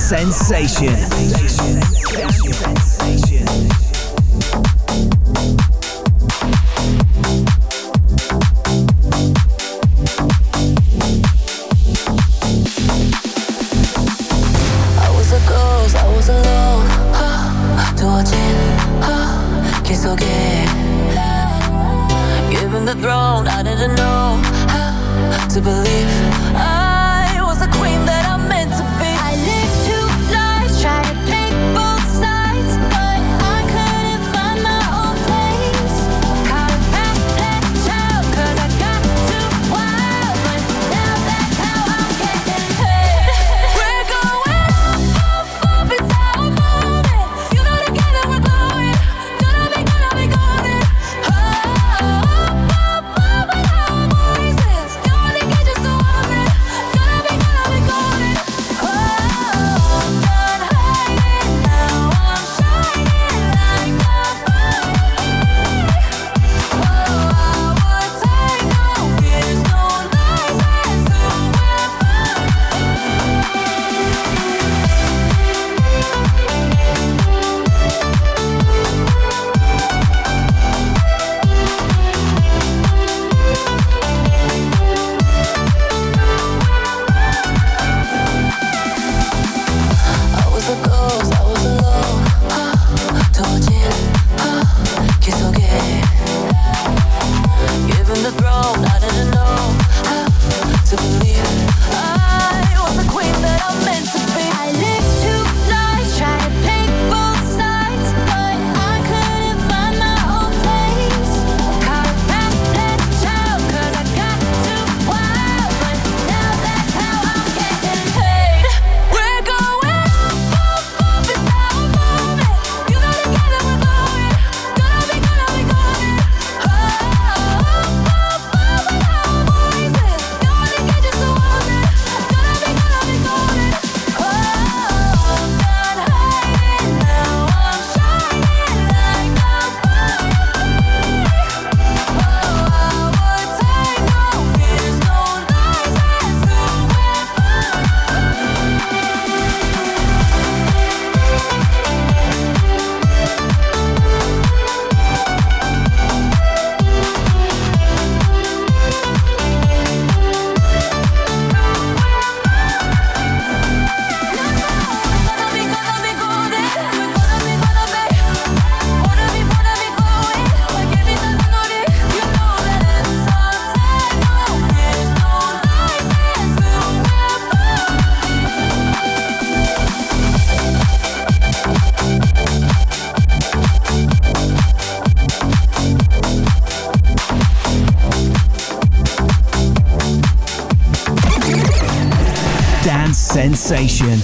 Sensation. To believe I was the queen that I'm meant to be. I lived two lives, tried to paint both sides, but I couldn't find my own place. Caught a back, let child, 'cause I got too wild, but now that's how I'm getting paid. We're going up, it's how I'm moving. You know together we're going, gonna be going. Up, with our voices. Gonna get you so hungry. Gonna be going. Oh, I'm done hiding now. I'm shining like a butterfly. Oh, I would take no fears, no lies as to I was a ghost, I was alone. 터진 기속에 given the throne, I didn't know how to believe I was the queen that I'm meant to be. I lived two lives, tried to paint both sides, but I couldn't find my own place. Caught a back, let child, 'cause I got too wild, but now that's how I'm getting paid. We're going up, it's how I'm moving. You know together we're going, gonna be going. Oh, up, with our voices. Gonna get you so hungry. Gonna be going. Oh, I'm done hiding now. I'm shining like a butterfly. Oh, I would take no fears, no lies as to Dance Sensation.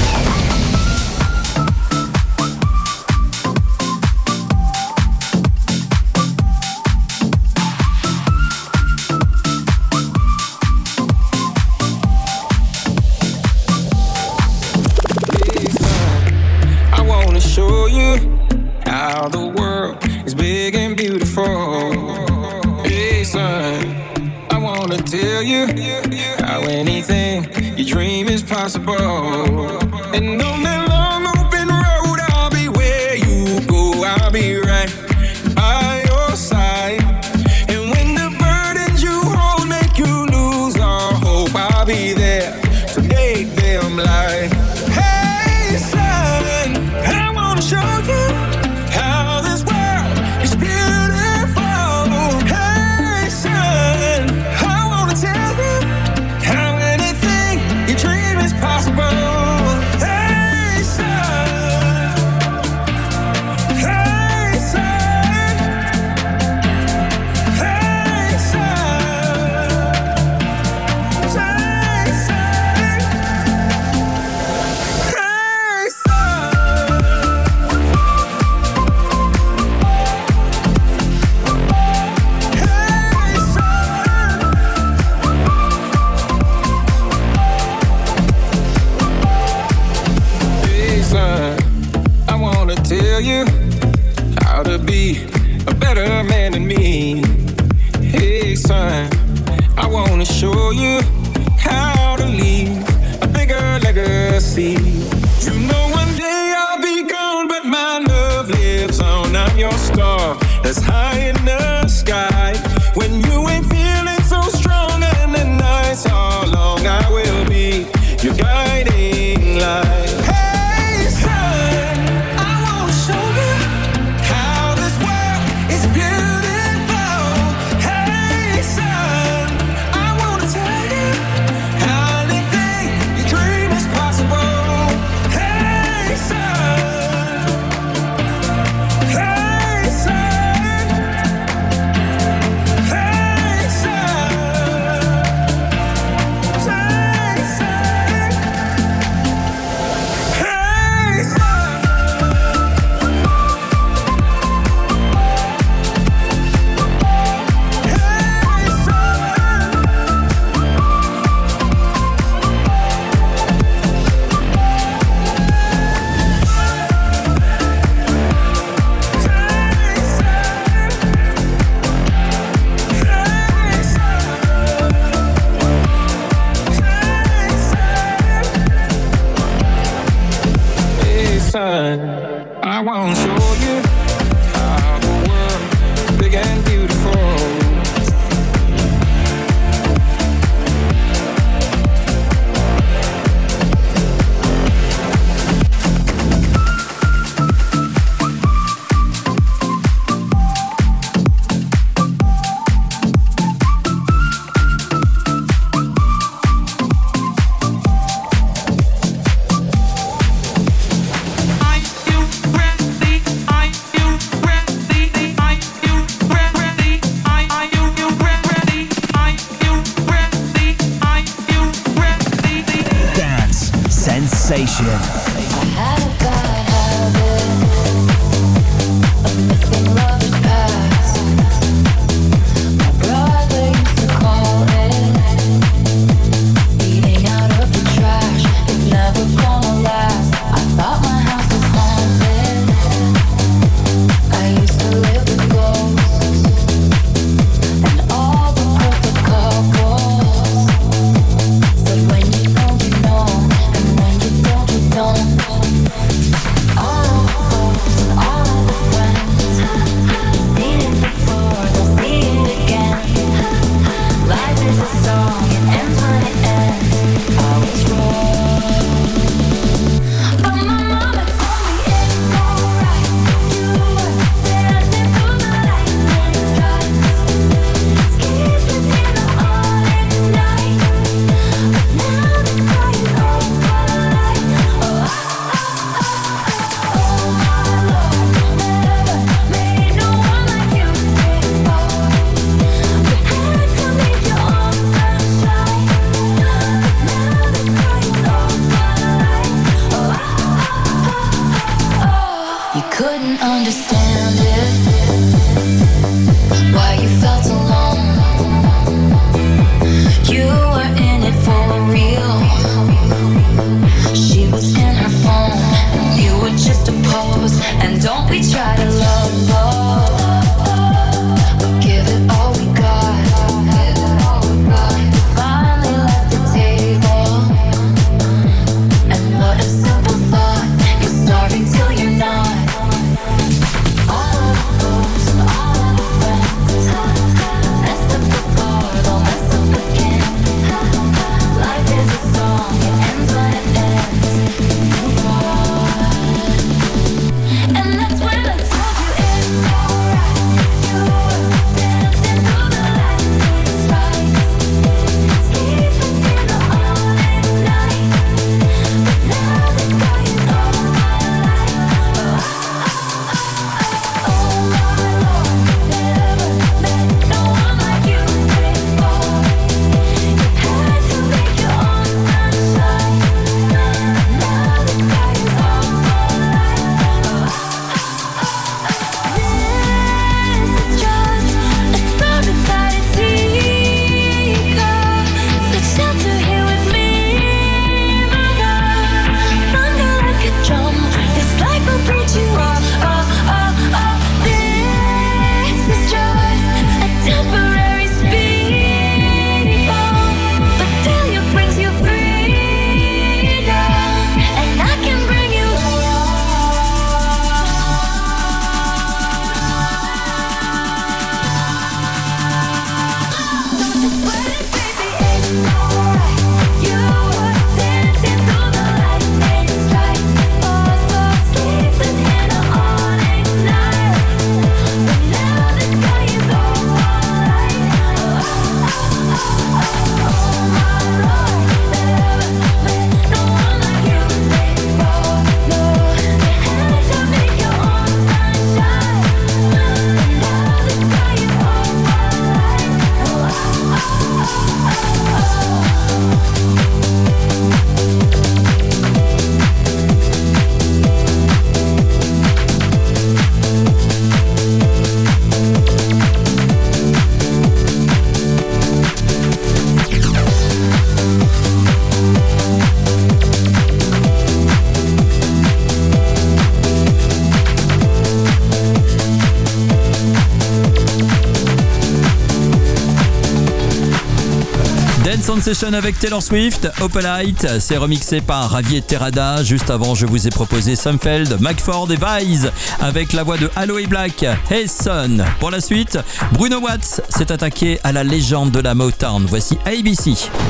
I wanna show you how the world is big and beautiful. Hey son, I wanna tell you how anything you dream is possible. And on that long open road, I'll be where you go. I'll be right by your side. And when the burdens you hold make you lose all hope, I'll be there to make them light. Hey son, I wanna show you how this world is beautiful. Hey son, I wanna tell you how anything you dream is possible. Hey son, hey son, hey son, hey son, hey son, I wanna tell you how to be a better man than me. Hey son, I wanna show you how to leave a bigger legacy. that's high in the sky. When you ain't feeling so strong and the nights are long, I will be your guiding light. Hey son, I wanna show you how this world is beautiful. Hey son, I wanna tell you how anything you dream is possible. Hey son, hey son, hey son, hey son, hey son. Hey son, I wanna show you how the world is big and beautiful. Dance Sensation. Had a bad habit of missing lovers past. My brother used to call it eating out of the trash. It's never gonna last. I thought my house was haunted. I used to live with ghosts and all the perfect couples. Said when you know, and when you don't. All of the friends Sensation avec Taylor Swift, Opalite, c'est remixé par Ravi et Terrada. Juste avant, je vous ai proposé Sumfeld, McFord et Vise avec la voix de Aloe Black, Hey Son. Pour la suite, Bruno Watts s'est attaqué à la légende de la Motown. Voici ABC.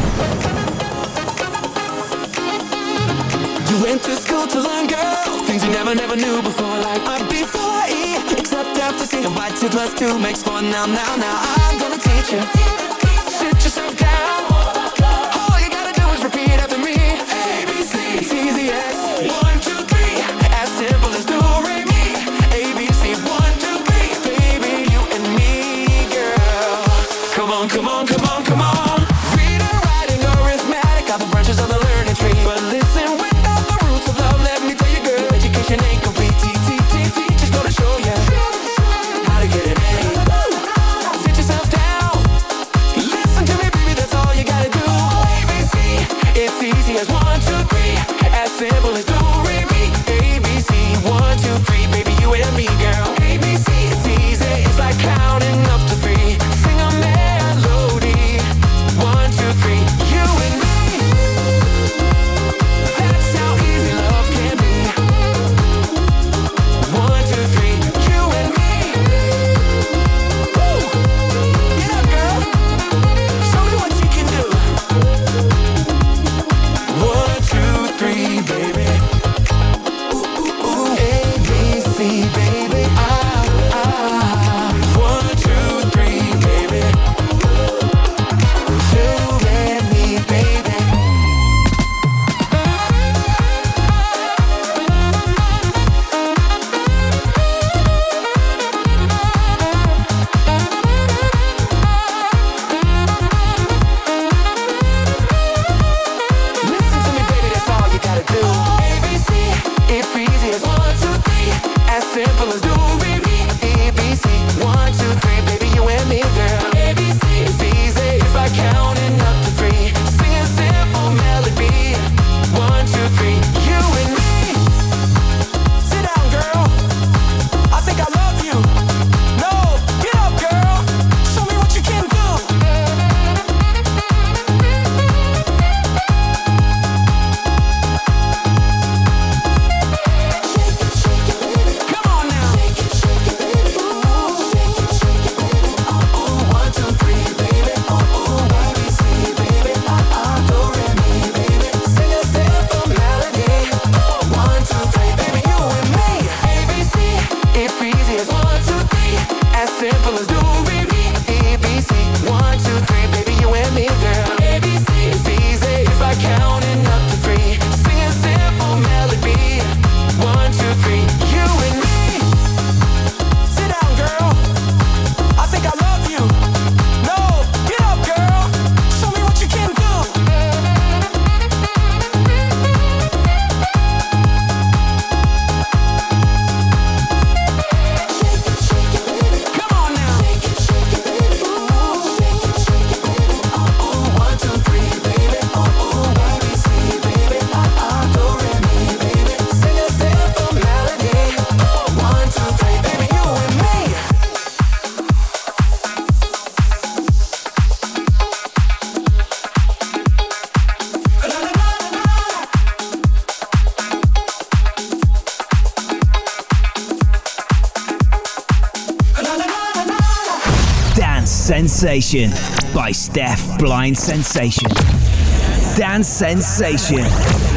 You went to school to learn, girl, things you never knew before, like B4E, except after seeing why 2 + 2 makes 4. Now I'm gonna teach you. Sit yourself down. All you gotta do is repeat after me. ABC, it's easy as 1, 2, 3, as simple as do, re, mi. ABC, 1, 2, 3, baby, you and me, girl. Come on, come on, come on, come on. Reading, writing, arithmetic, all the branches of the learning tree. But listen, without the roots of love, let me tell you, girl, education ain't complete. Teacher's gonna show you how to get an A. Sit yourself down. Listen to me, baby, that's all you gotta do. ABC, it's easy as 1, 2, 3, as simple as do, re, mi. ABC, 1, 2, 3, baby, you and me, girl. ABC, it's easy, it's like counting up to 3. Sing a melody. 1, 2, 3, you and me. That's how easy love can be. 1, 2, 3, you and me. Woo! Get up, girl. Show me what you can do. 1, 2, 3, baby. Ooh, ooh, ooh. A, B, C, baby. 1, 2, 3, baby. You and me, baby. Listen to me, baby, that's all you gotta do. ABC, it's easy as 1, 2, 3, as simple as do, re, mi. ABC, 1, 2, 3, baby, you and me, girl. ABC, it's easy, it's like counting up to 3. Sing a simple melody. 1, 2, 3, you and me. Sit down, girl. I think I love you. No, get up, girl. Show me what you can do. Come on now. 1, 2, 3, baby. ABC, baby. Do, re, mi, baby. Sing a simple melody. 1, 2, 3, baby, you and me. ABC, it's easy as 1, 2, 3, as simple as do, re, mi. ABC, 1, 2, 3, baby, you and me, girl. ABC, it's easy, it's like counting up to 3. Sing a simple melody. 1, 2, 3, you and me. Sit down, girl. I think I love you. No, get up, girl. Show me what you can do. Come on now. 1, 2, 3, baby. ABC, baby. Do, re, mi, baby. Sing a simple melody. 1, 2, 3, baby, you and me. Dance Sensation by Steph Blind Sensation. Dance Sensation.